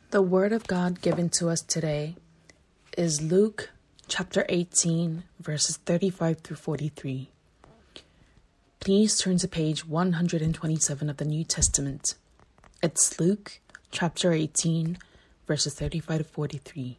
The word of God given to us today is Luke chapter 18, verses 35 through 43. Please turn to page 127 of the New Testament. It's Luke chapter 18, verses 35 to 43.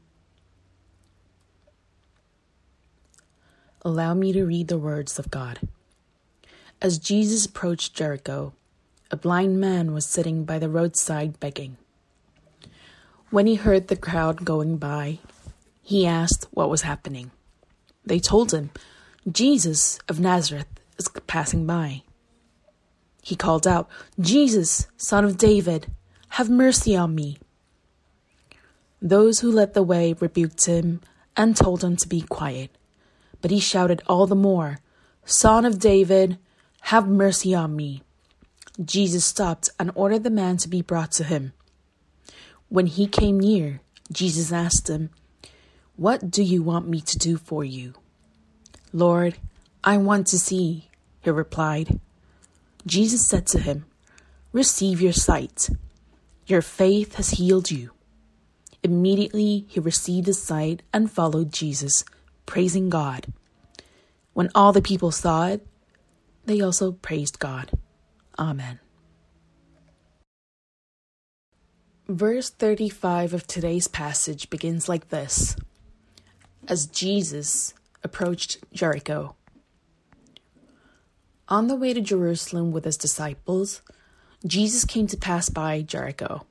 Allow me to read the words of God. As Jesus approached Jericho, a blind man was sitting by the roadside begging. When he heard the crowd going by, he asked what was happening. They told him, Jesus of Nazareth is passing by. He called out, Jesus, Son of David, have mercy on me. Those who led the way rebuked him and told him to be quiet. But he shouted all the more, Son of David, have mercy on me. Jesus stopped and ordered the man to be brought to him. When he came near, Jesus asked him, What do you want me to do for you? Lord, I want to see, he replied. Jesus said to him, Receive your sight. Your faith has healed you. Immediately he received his sight and followed Jesus, praising God. When all the people saw it, they also praised God. Amen. Verse 35 of today's passage begins like this. As Jesus approached Jericho. On the way to Jerusalem with his disciples, Jesus came to pass by Jericho.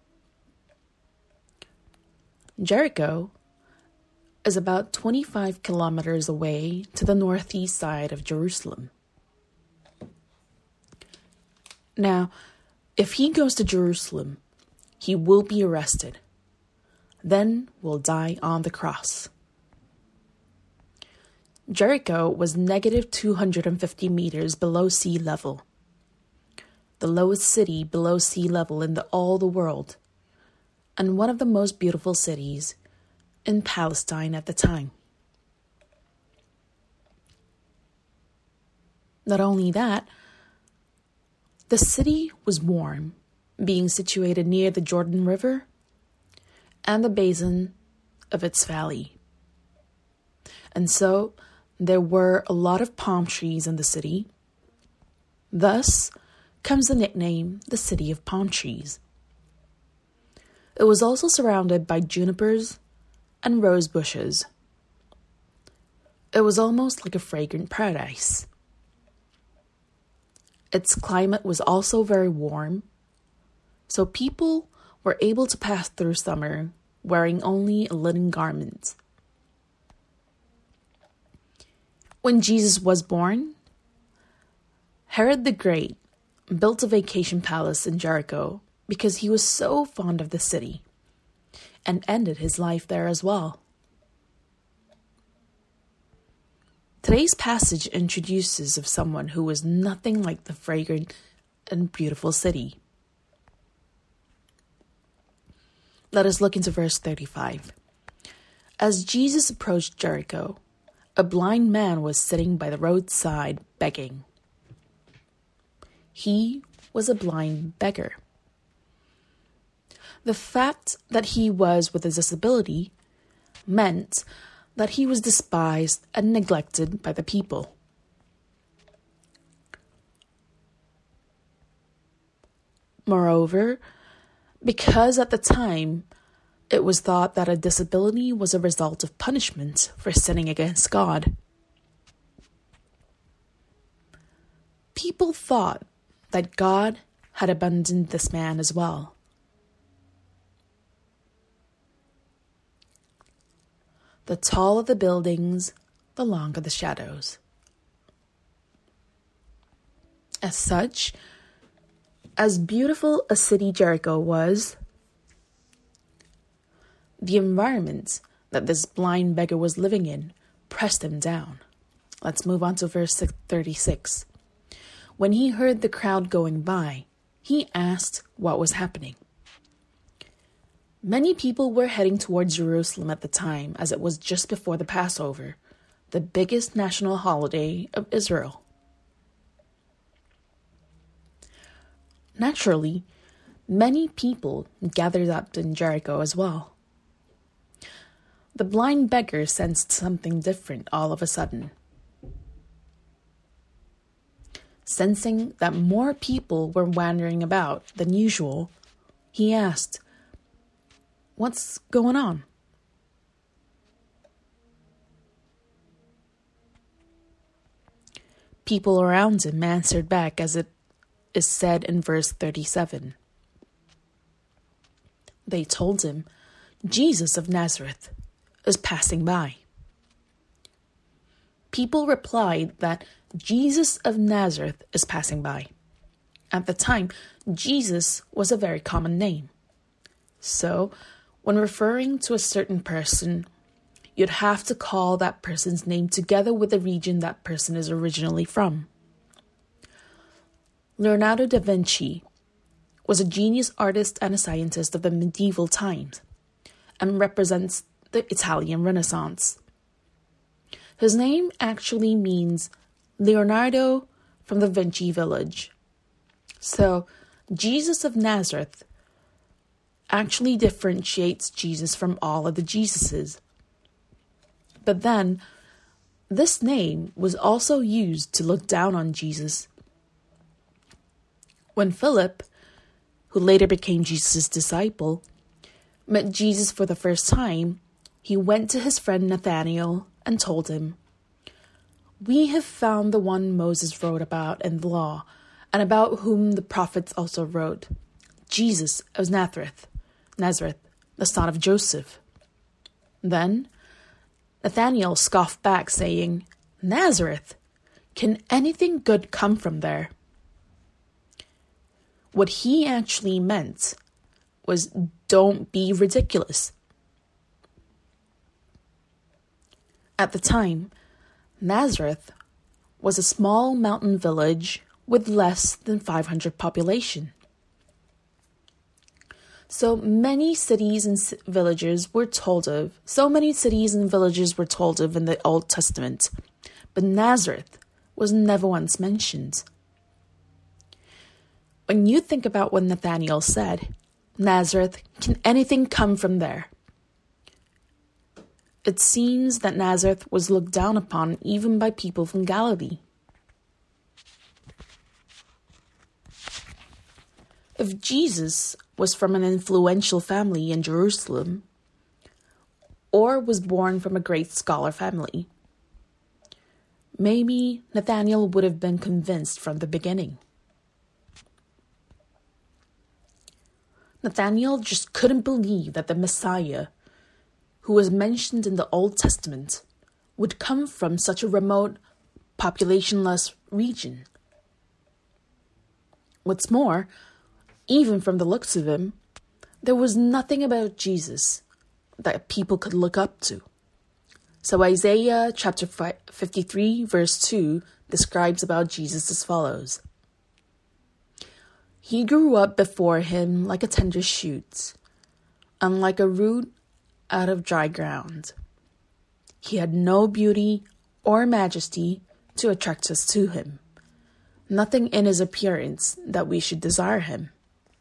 Jericho is about 25 kilometers away to the northeast side of Jerusalem. Now, if he goes to Jerusalem, he will be arrested, then will die on the cross. Jericho was negative 250 meters below sea level, the lowest city below sea level in all the world, and one of the most beautiful cities in Palestine at the time. Not only that, the city was warm, being situated near the Jordan River and the basin of its valley. And so there were a lot of palm trees in the city. Thus comes the nickname, the City of Palm Trees. It was also surrounded by junipers and rose bushes. It was almost like a fragrant paradise. Its climate was also very warm, so people were able to pass through summer wearing only a linen garment. When Jesus was born, Herod the Great built a vacation palace in Jericho because he was so fond of the city, and ended his life there as well. Today's passage introduces of someone who was nothing like the fragrant and beautiful city. Let us look into verse 35. As Jesus approached Jericho, a blind man was sitting by the roadside begging. He was a blind beggar. The fact that he was with a disability meant that he was despised and neglected by the people. Moreover, because at the time it was thought that a disability was a result of punishment for sinning against God, people thought that God had abandoned this man as well. The taller the buildings, the longer the shadows. As such, as beautiful a city Jericho was, the environment that this blind beggar was living in pressed him down. Let's move on to verse 36. When he heard the crowd going by, he asked what was happening. Many people were heading towards Jerusalem at the time, as it was just before the Passover, the biggest national holiday of Israel. Naturally, many people gathered up in Jericho as well. The blind beggar sensed something different all of a sudden. Sensing that more people were wandering about than usual, he asked, "What's going on?" People around him answered back as it is said in verse 37. They told him, "Jesus of Nazareth is passing by." People replied that Jesus of Nazareth is passing by. At the time, Jesus was a very common name. So, when referring to a certain person, you'd have to call that person's name together with the region that person is originally from. Leonardo da Vinci was a genius artist and a scientist of the medieval times and represents the Italian Renaissance. His name actually means Leonardo from the Vinci village. So, Jesus of Nazareth actually differentiates Jesus from all of the Jesuses. But then, this name was also used to look down on Jesus. When Philip, who later became Jesus' disciple, met Jesus for the first time, he went to his friend Nathanael and told him, "We have found the one Moses wrote about in the law, and about whom the prophets also wrote, Jesus of Nazareth, the son of Joseph." Then Nathanael scoffed back, saying, "Nazareth? Can anything good come from there?" What he actually meant was, "Don't be ridiculous." At the time, Nazareth was a small mountain village with less than 500 population. So many cities and villages were told of in the Old Testament, but Nazareth was never once mentioned. When you think about what Nathanael said, "Nazareth, can anything come from there?" It seems that Nazareth was looked down upon even by people from Galilee. If Jesus was from an influential family in Jerusalem, or was born from a great scholar family, maybe Nathanael would have been convinced from the beginning. Nathanael just couldn't believe that the Messiah, who was mentioned in the Old Testament, would come from such a remote, population-less region. What's more, even from the looks of him, there was nothing about Jesus that people could look up to. So Isaiah chapter 53 verse 2 describes about Jesus as follows. "He grew up before him like a tender shoot, and like a root out of dry ground. He had no beauty or majesty to attract us to him, nothing in his appearance that we should desire him."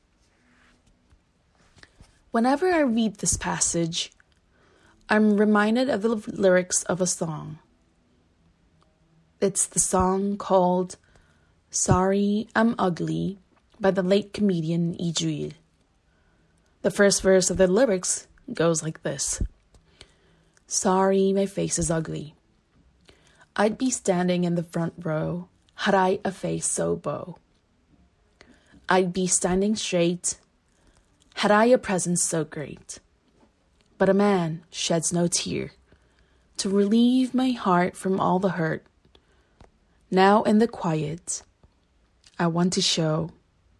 Whenever I read this passage, I'm reminded of the lyrics of a song. It's the song called "Sorry, I'm Ugly" by the late comedian Idril. The first verse of the lyrics goes like this. "Sorry, my face is ugly. I'd be standing in the front row had I a face so beau. I'd be standing straight had I a presence so great. But a man sheds no tear to relieve my heart from all the hurt. Now in the quiet, I want to show.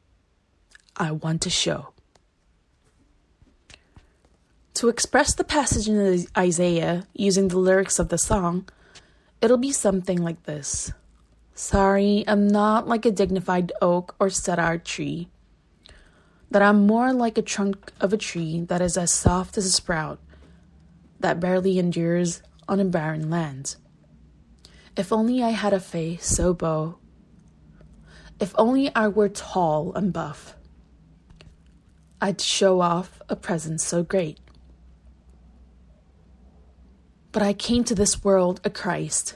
To express the passage in Isaiah using the lyrics of the song, it'll be something like this. "Sorry, I'm not like a dignified oak or cedar tree, that I'm more like a trunk of a tree that is as soft as a sprout, that barely endures on a barren land. If only I had a face so beau, if only I were tall and buff, I'd show off a presence so great. But I came to this world a Christ,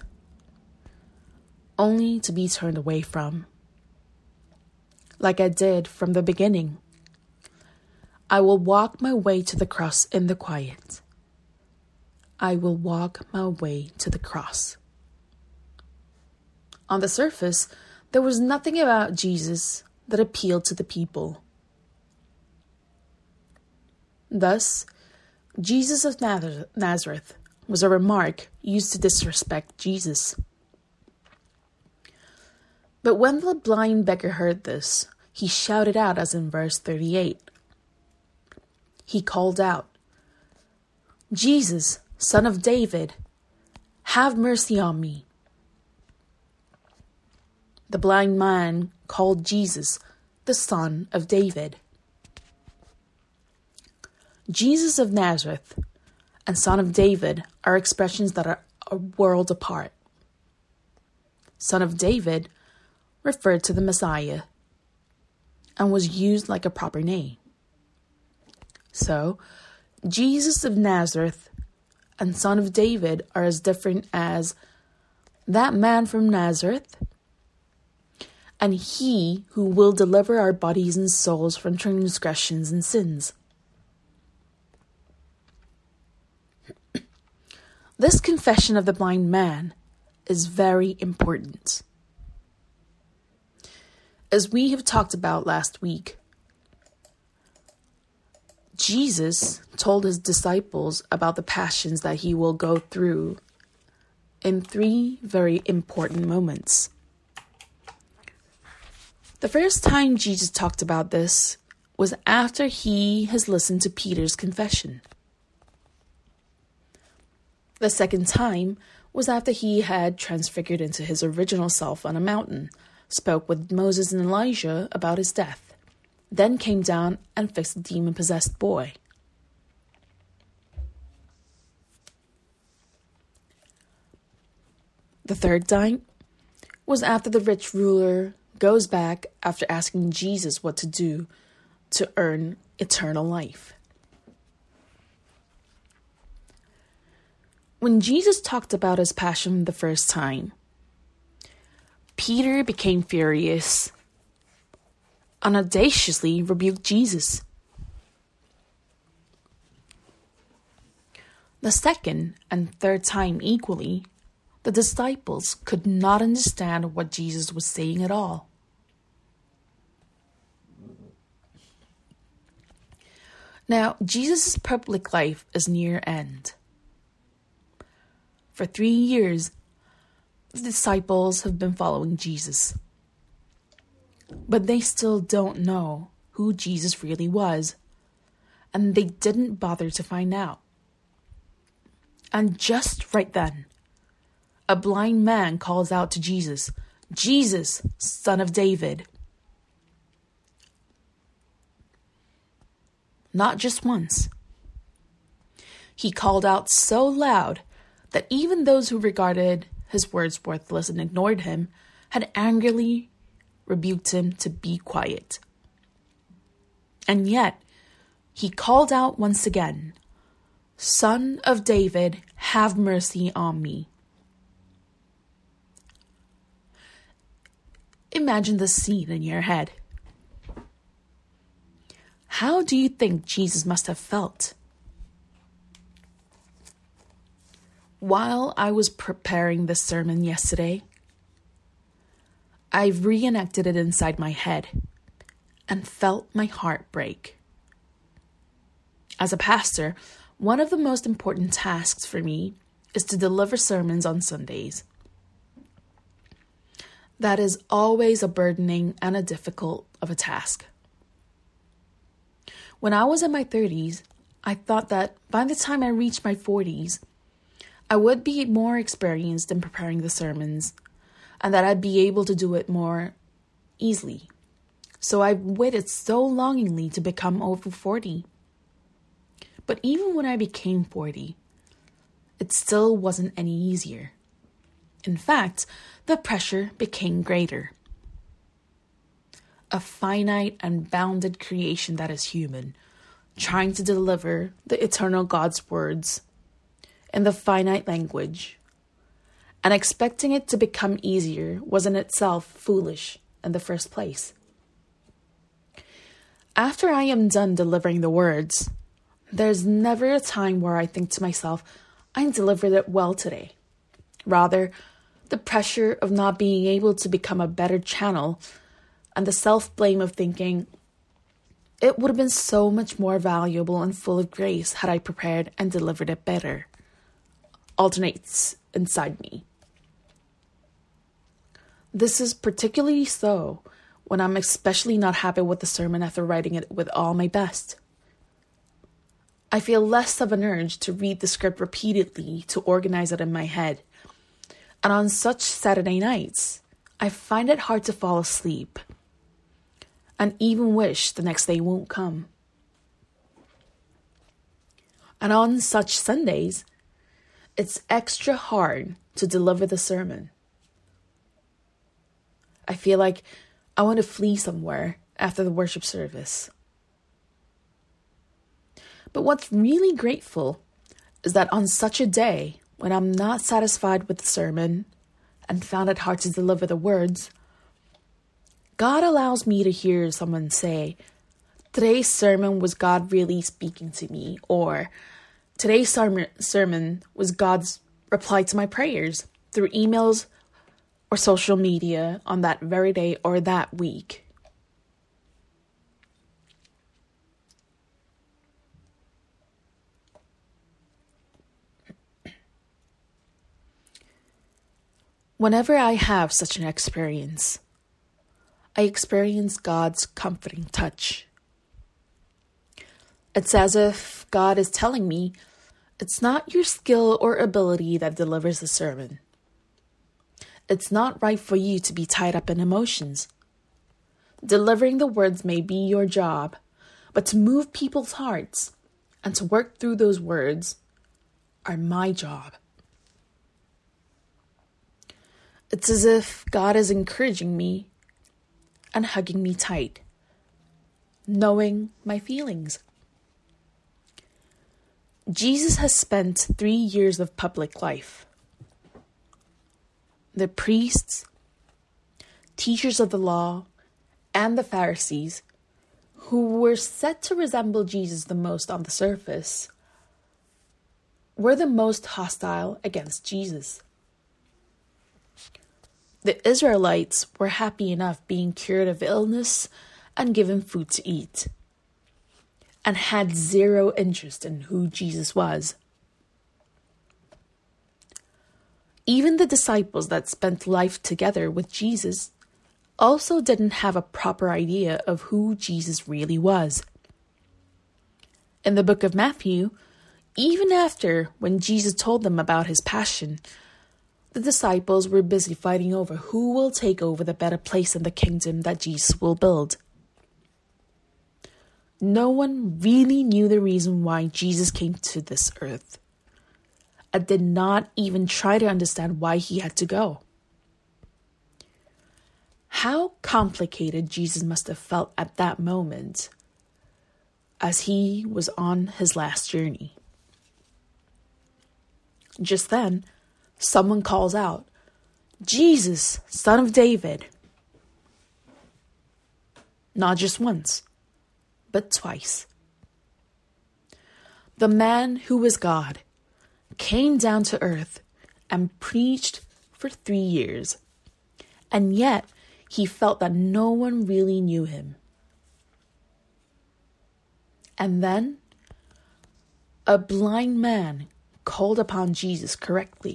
only to be turned away from. Like I did from the beginning, I will walk my way to the cross in the quiet. I will walk my way to the cross. On the surface, there was nothing about Jesus that appealed to the people. Thus, Jesus of Nazareth was a remark used to disrespect Jesus. But when the blind beggar heard this, he shouted out, as in verse 38. He called out, "Jesus, Son of David, have mercy on me." The blind man called Jesus the Son of David. Jesus of Nazareth and Son of David are expressions that are a world apart. Son of David referred to the Messiah and was used like a proper name. So, Jesus of Nazareth and Son of David are as different as that man from Nazareth and he who will deliver our bodies and souls from transgressions and sins. This confession of the blind man is very important. As we have talked about last week, Jesus told his disciples about the passions that he will go through in 3 very important moments. The first time Jesus talked about this was after he has listened to Peter's confession. The second time was after he had transfigured into his original self on a mountain, spoke with Moses and Elijah about his death, then came down and fixed the demon-possessed boy. The third time was after the rich ruler goes back after asking Jesus what to do to earn eternal life. When Jesus talked about his passion the first time, Peter became furious and audaciously rebuked Jesus. The second and third time equally, the disciples could not understand what Jesus was saying at all. Now, Jesus' public life is near end. For 3 years, the disciples have been following Jesus. But they still don't know who Jesus really was, and they didn't bother to find out. And just right then, a blind man calls out to Jesus, "Jesus, Son of David." Not just once. He called out so loud that even those who regarded his words worthless and ignored him had angrily rebuked him to be quiet. And yet, he called out once again, "Son of David, have mercy on me." Imagine this scene in your head. How do you think Jesus must have felt? While I was preparing this sermon yesterday, I reenacted it inside my head and felt my heart break. As a pastor, one of the most important tasks for me is to deliver sermons on Sundays. That is always a burdening and a difficult of a task. When I was in my 30s, I thought that by the time I reached my 40s, I would be more experienced in preparing the sermons and that I'd be able to do it more easily. So I waited so longingly to become over 40. But even when I became 40, it still wasn't any easier. In fact, the pressure became greater. a finite and bounded creation that is human, trying to deliver the eternal God's words in the finite language, and expecting it to become easier was in itself foolish in the first place. After I am done delivering the words, there's never a time where I think to myself, I delivered it well today. Rather, the pressure of not being able to become a better channel and the self-blame of thinking, it would have been so much more valuable and full of grace had I prepared and delivered it better, alternates inside me. This is particularly so when I'm especially not happy with the sermon after writing it with all my best. I feel less of an urge to read the script repeatedly to organize it in my head. And on such Saturday nights, I find it hard to fall asleep and even wish the next day won't come. And on such Sundays, it's extra hard to deliver the sermon. I feel like I want to flee somewhere after the worship service. But what's really grateful is that on such a day, when I'm not satisfied with the sermon and found it hard to deliver the words, God allows me to hear someone say, today's sermon was God really speaking to me, or today's sermon was God's reply to my prayers through emails or social media on that very day or that week. Whenever I have such an experience, I experience God's comforting touch. It's as if God is telling me, it's not your skill or ability that delivers the sermon. It's not right for you to be tied up in emotions. Delivering the words may be your job, but to move people's hearts and to work through those words are my job. It's as if God is encouraging me and hugging me tight, knowing my feelings. Jesus has spent 3 years of public life. The priests, teachers of the law, and the Pharisees, who were said to resemble Jesus the most on the surface, were the most hostile against Jesus. The Israelites were happy enough being cured of illness and given food to eat, and had zero interest in who Jesus was. Even the disciples that spent life together with Jesus also didn't have a proper idea of who Jesus really was. In the book of Matthew, even after when Jesus told them about his passion, the disciples were busy fighting over who will take over the better place in the kingdom that Jesus will build. No one really knew the reason why Jesus came to this earth. I did not even try to understand why he had to go. How complicated Jesus must have felt at that moment as he was on his last journey. Just then, someone calls out, "Jesus, Son of David." Not just once, but twice. The man who was God came down to earth and preached for 3 years, and yet he felt that no one really knew him. And then a blind man called upon Jesus correctly.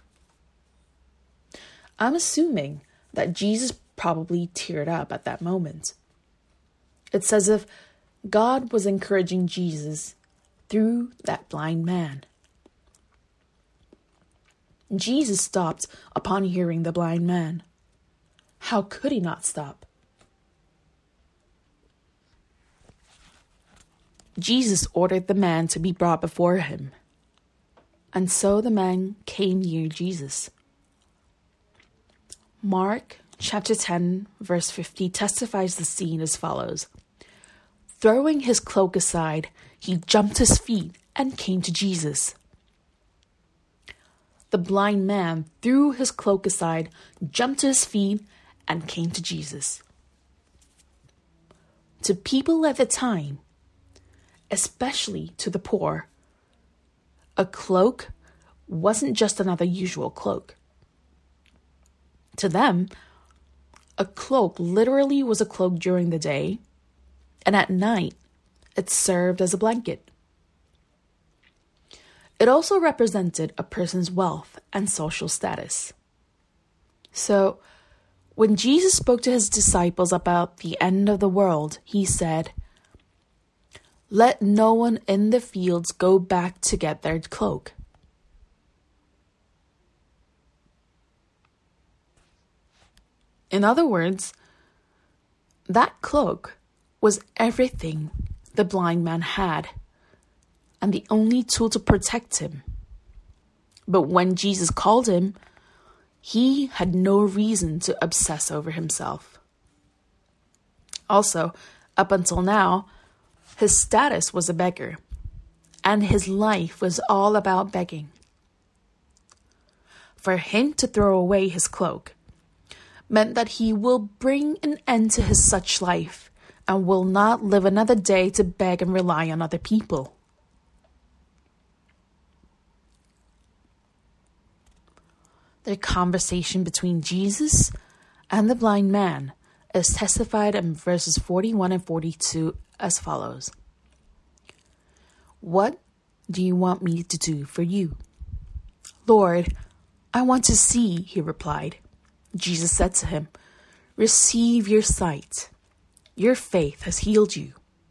I'm assuming that Jesus probably teared up at that moment. It's as if God was encouraging Jesus through that blind man. Jesus stopped upon hearing the blind man. How could he not stop? Jesus ordered the man to be brought before him, and so the man came near Jesus. Mark chapter 10, verse 50 testifies the scene as follows. Throwing his cloak aside, he jumped to his feet and came to Jesus. The blind man threw his cloak aside, jumped to his feet, and came to Jesus. To people at the time, especially to the poor, a cloak wasn't just another usual cloak. To them, a cloak literally was a cloak during the day, and at night, it served as a blanket. It also represented a person's wealth and social status. So, when Jesus spoke to his disciples about the end of the world, he said, "Let no one in the fields go back to get their cloak." In other words, that cloak was everything the blind man had, and the only tool to protect him. But when Jesus called him, he had no reason to obsess over himself. Also, up until now, his status was a beggar, and his life was all about begging. For him to throw away his cloak meant that he will bring an end to his such life and will not live another day to beg and rely on other people. The conversation between Jesus and the blind man is testified in verses 41 and 42 as follows. "What do you want me to do for you?" "Lord, I want to see," he replied. Jesus said to him, "Receive your sight. Your faith has healed you."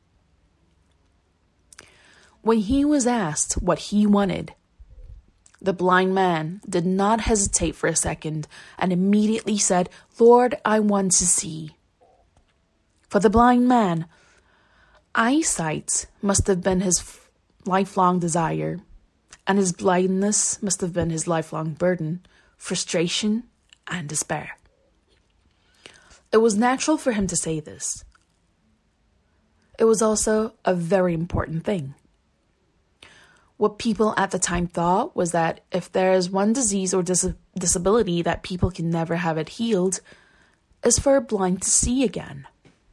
When he was asked what he wanted, the blind man did not hesitate for a second and immediately said, "Lord, I want to see." For the blind man, eyesight must have been his lifelong desire, and his blindness must have been his lifelong burden, frustration, and despair. It was natural for him to say this. It was also a very important thing. What people at the time thought was that if there is one disease or disability that people can never have it healed, is for a blind to see again.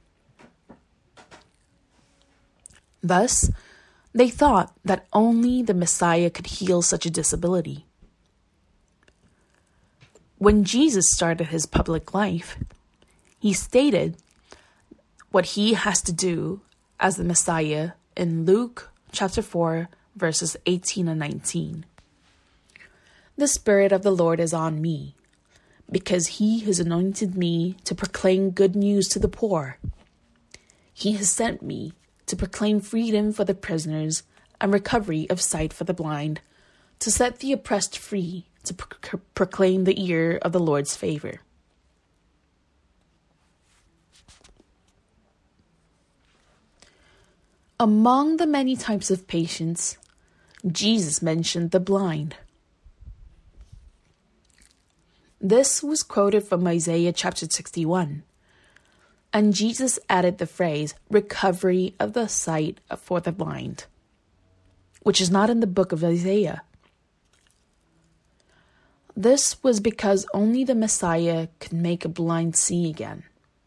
Thus, they thought that only the Messiah could heal such a disability. When Jesus started his public life, he stated what he has to do as the Messiah in Luke chapter 4, verses 18 and 19. "The Spirit of the Lord is on me, because he has anointed me to proclaim good news to the poor. He has sent me to proclaim freedom for the prisoners and recovery of sight for the blind, to set the oppressed free, to proclaim the year of the Lord's favor." Among the many types of patients, Jesus mentioned the blind. This was quoted from Isaiah chapter 61, and Jesus added the phrase, "recovery of the sight for the blind," which is not in the book of Isaiah. This was because only the Messiah could make a blind see again.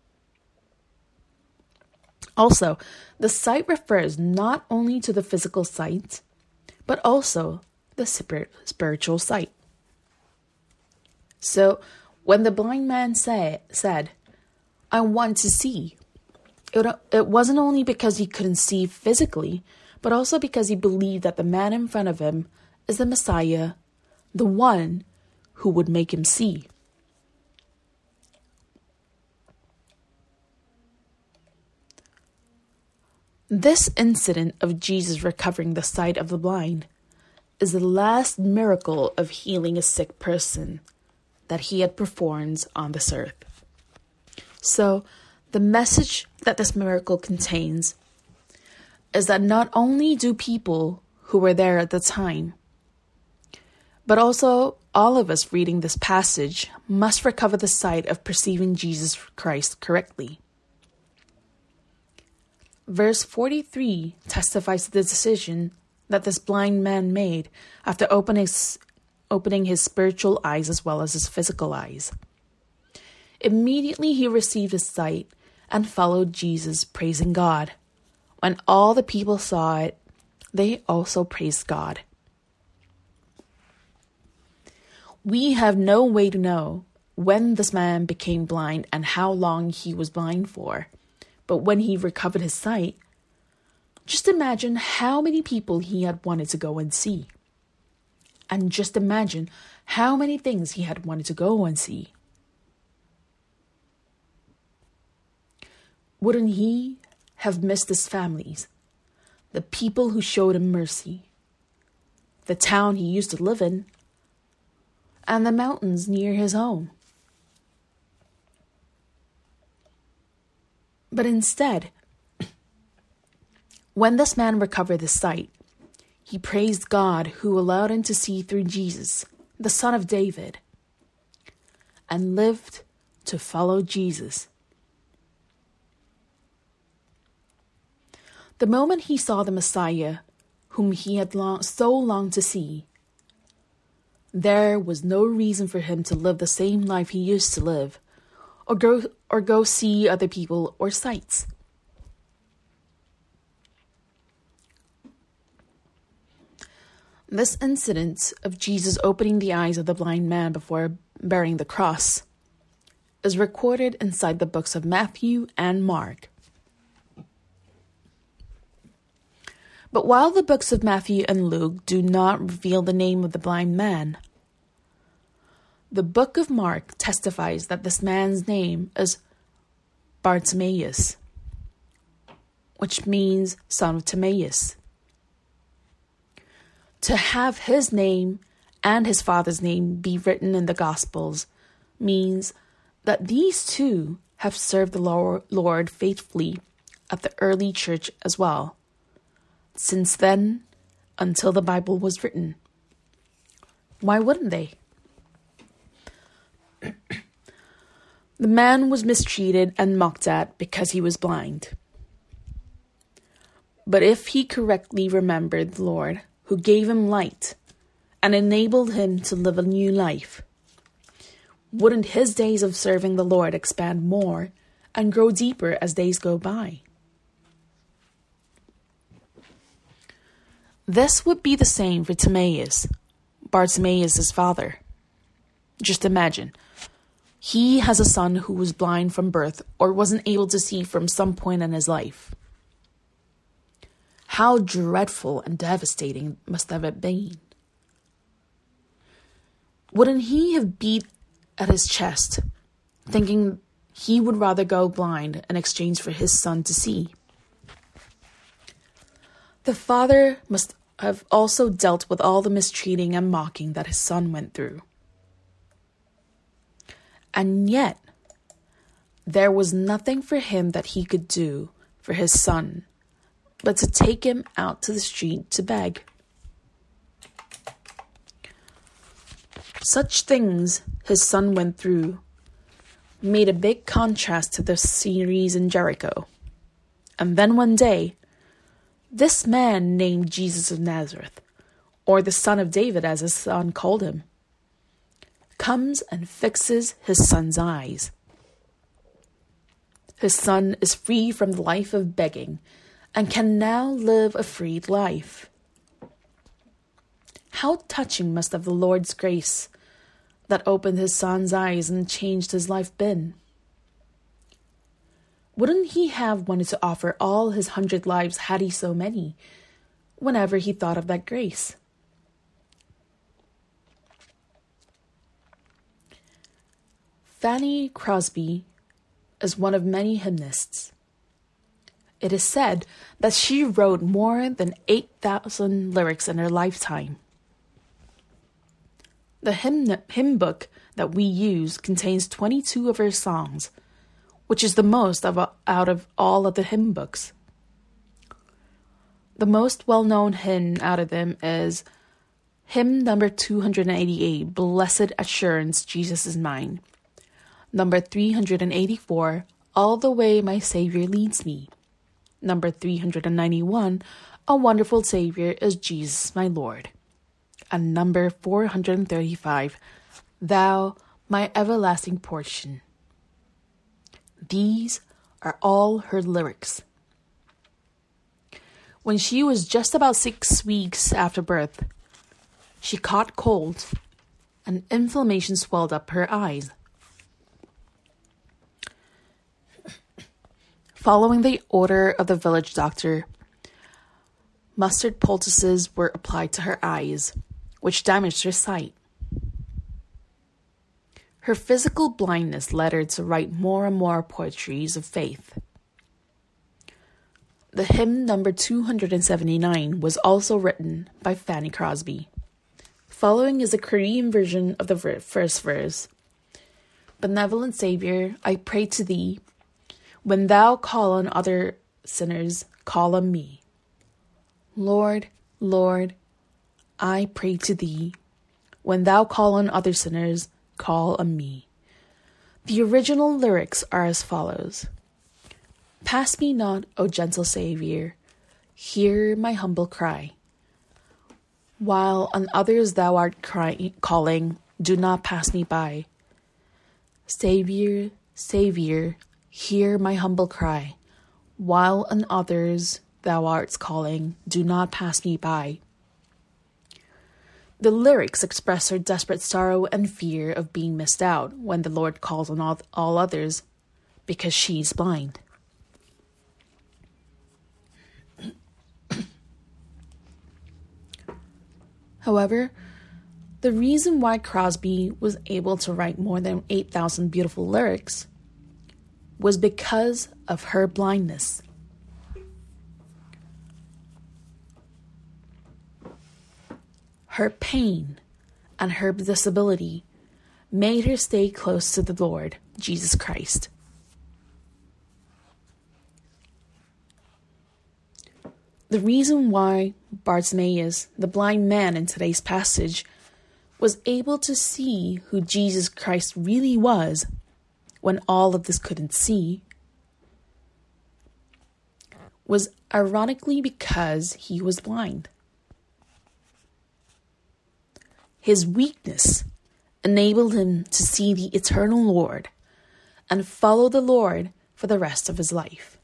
Also, the sight refers not only to the physical sight, but also the spiritual sight. So, when the blind man said, "I want to see," it wasn't only because he couldn't see physically, but also because he believed that the man in front of him is the Messiah, the one who would make him see. This incident of Jesus recovering the sight of the blind is the last miracle of healing a sick person that he had performed on this earth. So, the message that this miracle contains is that not only do people who were there at the time, but also all of us reading this passage must recover the sight of perceiving Jesus Christ correctly. Verse 43 testifies to the decision that this blind man made after opening his spiritual eyes as well as his physical eyes. Immediately he received his sight and followed Jesus, praising God. When all the people saw it, they also praised God. We have no way to know when this man became blind and how long he was blind for. But when he recovered his sight, just imagine how many people he had wanted to go and see. And just imagine how many things he had wanted to go and see. Wouldn't he have missed his families, the people who showed him mercy, the town he used to live in, and the mountains near his home? But instead, when this man recovered his sight, he praised God who allowed him to see through Jesus, the Son of David, and lived to follow Jesus. The moment he saw the Messiah, whom he had so longed to see, there was no reason for him to live the same life he used to live, or go see other people or sights. This incident of Jesus opening the eyes of the blind man before bearing the cross is recorded inside the books of Matthew and Mark. But while the books of Matthew and Luke do not reveal the name of the blind man, the book of Mark testifies that this man's name is Bartimaeus, which means son of Timaeus. To have his name and his father's name be written in the Gospels means that these two have served the Lord faithfully at the early church as well, since then until the Bible was written. Why wouldn't they? The man was mistreated and mocked at because he was blind. But if he correctly remembered the Lord, who gave him light and enabled him to live a new life, wouldn't his days of serving the Lord expand more and grow deeper as days go by? This would be the same for Timaeus, Bartimaeus' father. Just imagine, he has a son who was blind from birth or wasn't able to see from some point in his life. How dreadful and devastating must that have been? Wouldn't he have beat at his chest, thinking he would rather go blind in exchange for his son to see? The father must have also dealt with all the mistreating and mocking that his son went through. And yet, there was nothing for him that he could do for his son but to take him out to the street to beg. Such things his son went through made a big contrast to the sceneries in Jericho. And then one day, this man named Jesus of Nazareth, or the Son of David as his son called him, comes and fixes his son's eyes. His son is free from the life of begging and can now live a freed life. How touching must have the Lord's grace that opened his son's eyes and changed his life been? Wouldn't he have wanted to offer all his 100 lives, had he so many, whenever he thought of that grace? Fanny Crosby is one of many hymnists. It is said that she wrote more than 8,000 lyrics in her lifetime. The hymn book that we use contains 22 of her songs, which is the most out of all of the hymn books. The most well-known hymn out of them is Hymn number 288, Blessed Assurance, Jesus is Mine. Number 384, All the Way My Savior Leads Me. Number 391, A Wonderful Savior is Jesus my Lord. And number 435, Thou my everlasting portion. These are all her lyrics. When she was just about 6 weeks after birth, she caught cold and inflammation swelled up her eyes. Following the order of the village doctor, mustard poultices were applied to her eyes, which damaged her sight. Her physical blindness led her to write more and more poetries of faith. The hymn number 279 was also written by Fanny Crosby. Following is a Korean version of the first verse. Benevolent Savior, I pray to thee. When thou call on other sinners, call on me. Lord, Lord, I pray to thee. When thou call on other sinners, call on me. The original lyrics are as follows. Pass me not, O gentle Saviour, hear my humble cry. While on others thou art calling, do not pass me by. Saviour, Saviour, hear my humble cry. While on others thou art calling, do not pass me by. The lyrics express her desperate sorrow and fear of being missed out when the Lord calls on all others because she's blind. However, the reason why Crosby was able to write more than 8,000 beautiful lyrics was because of her blindness. Her pain and her disability made her stay close to the Lord, Jesus Christ. The reason why Bartimaeus, the blind man in today's passage, was able to see who Jesus Christ really was when all of this couldn't see was ironically because he was blind. His weakness enabled him to see the eternal Lord and follow the Lord for the rest of his life.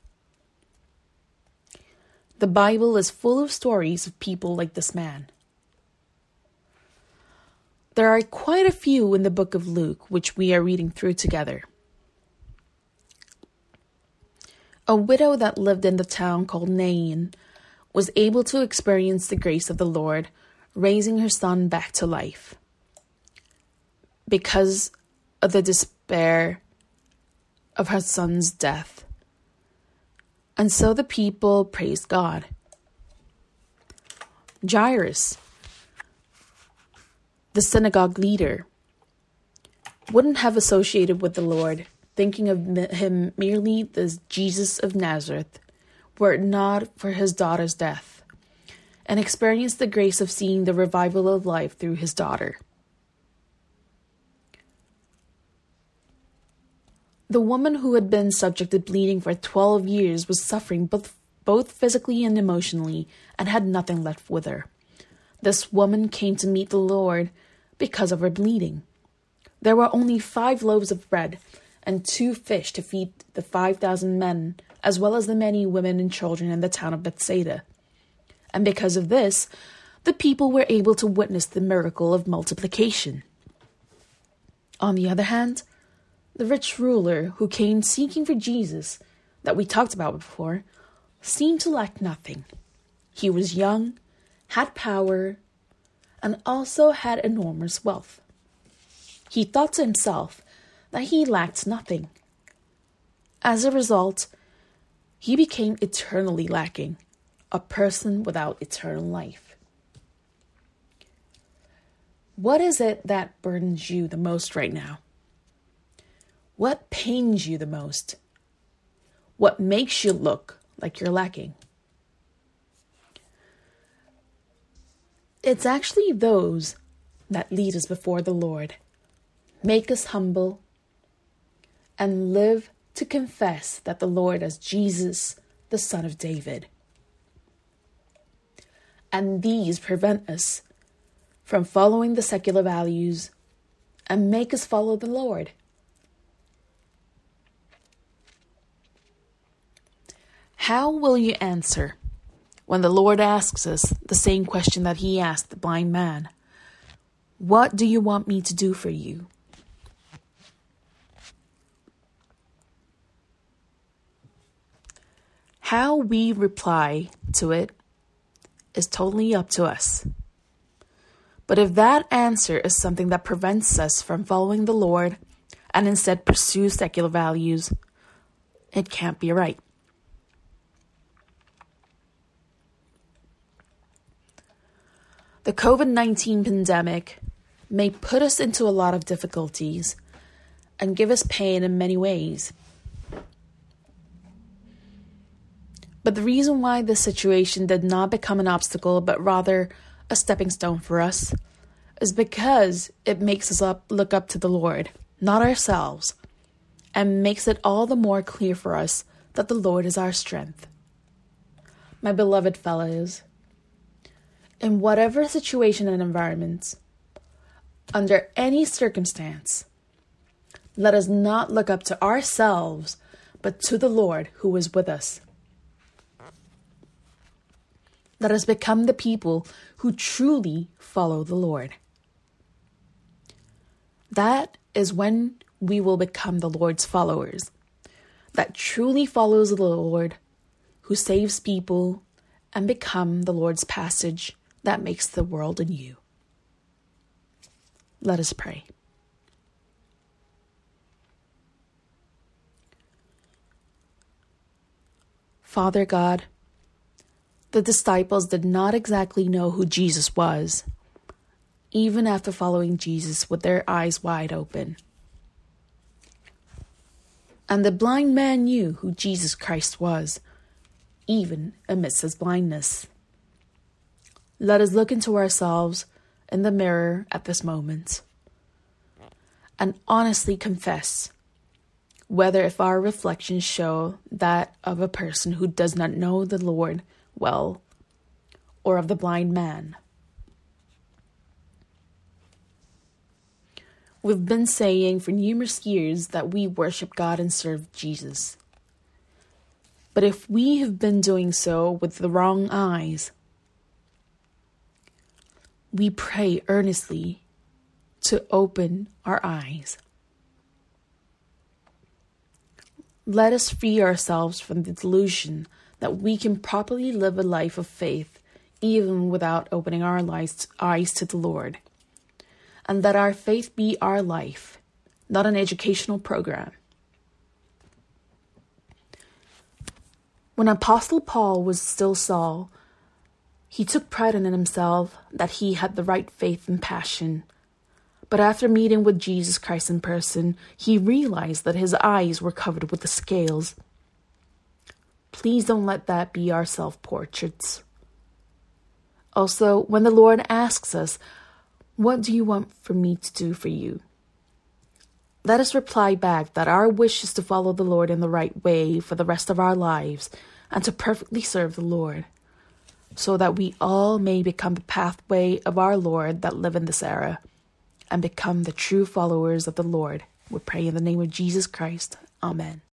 The Bible is full of stories of people like this man. There are quite a few in the book of Luke, which we are reading through together. A widow that lived in the town called Nain was able to experience the grace of the Lord, raising her son back to life because of the despair of her son's death. And so the people praised God. Jairus, the synagogue leader, wouldn't have associated with the Lord, thinking of him merely as Jesus of Nazareth, were it not for his daughter's death, and experienced the grace of seeing the revival of life through his daughter. The woman who had been subject to bleeding for 12 years was suffering both physically and emotionally and had nothing left with her. This woman came to meet the Lord because of her bleeding. There were only 5 loaves of bread and 2 fish to feed the 5,000 men, as well as the many women and children in the town of Bethsaida. And because of this, the people were able to witness the miracle of multiplication. On the other hand, the rich ruler who came seeking for Jesus, that we talked about before, seemed to lack nothing. He was young, had power, and also had enormous wealth. He thought to himself that he lacked nothing. As a result, he became eternally lacking, a person without eternal life. What is it that burdens you the most right now? What pains you the most? What makes you look like you're lacking? It's actually those that lead us before the Lord, make us humble, and live to confess that the Lord is Jesus, the Son of David. And these prevent us from following the secular values and make us follow the Lord. How will you answer when the Lord asks us the same question that he asked the blind man? What do you want me to do for you? How we reply to it is totally up to us. But if that answer is something that prevents us from following the Lord and instead pursue secular values, it can't be right. The COVID-19 pandemic may put us into a lot of difficulties and give us pain in many ways. But the reason why this situation did not become an obstacle, but rather a stepping stone for us, is because it makes us look up to the Lord, not ourselves, and makes it all the more clear for us that the Lord is our strength. My beloved fellows, in whatever situation and environment, under any circumstance, let us not look up to ourselves, but to the Lord who is with us. Let us become the people who truly follow the Lord. That is when we will become the Lord's followers, that truly follows the Lord, who saves people, and become the Lord's passage that makes the world anew. Let us pray. Father God, the disciples did not exactly know who Jesus was, even after following Jesus with their eyes wide open. And the blind man knew who Jesus Christ was, even amidst his blindness. Let us look into ourselves in the mirror at this moment and honestly confess whether if our reflections show that of a person who does not know the Lord well or of the blind man. We've been saying for numerous years that we worship God and serve Jesus. But if we have been doing so with the wrong eyes, we pray earnestly to open our eyes. Let us free ourselves from the delusion that we can properly live a life of faith even without opening our eyes to the Lord, and that our faith be our life, not an educational program. When Apostle Paul was still Saul, he took pride in himself that he had the right faith and passion. But after meeting with Jesus Christ in person, he realized that his eyes were covered with the scales. Please don't let that be our self-portraits. Also, when the Lord asks us, "What do you want for me to do for you?" let us reply back that our wish is to follow the Lord in the right way for the rest of our lives and to perfectly serve the Lord, so that we all may become the pathway of our Lord that live in this era and become the true followers of the Lord. We pray in the name of Jesus Christ. Amen.